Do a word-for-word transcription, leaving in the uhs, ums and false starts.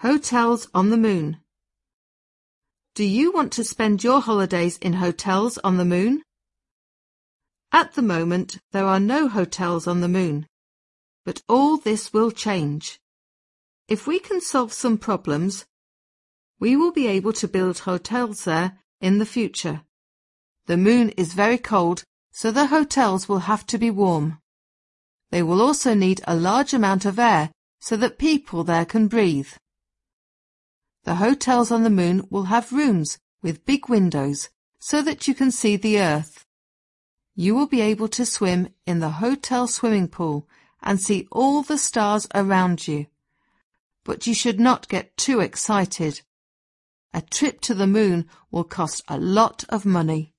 Hotels on the Moon. Do you want to spend your holidays in hotels on the moon? At the moment, there are no hotels on the moon, but all this will change. If we can solve some problems, we will be able to build hotels there in the future. The moon is very cold, so the hotels will have to be warm. They will also need a large amount of air so that people there can breathe. The hotels on the moon will have rooms with big windows so that you can see the Earth. You will be able to swim in the hotel swimming pool and see all the stars around you. But you should not get too excited. A trip to the moon will cost a lot of money.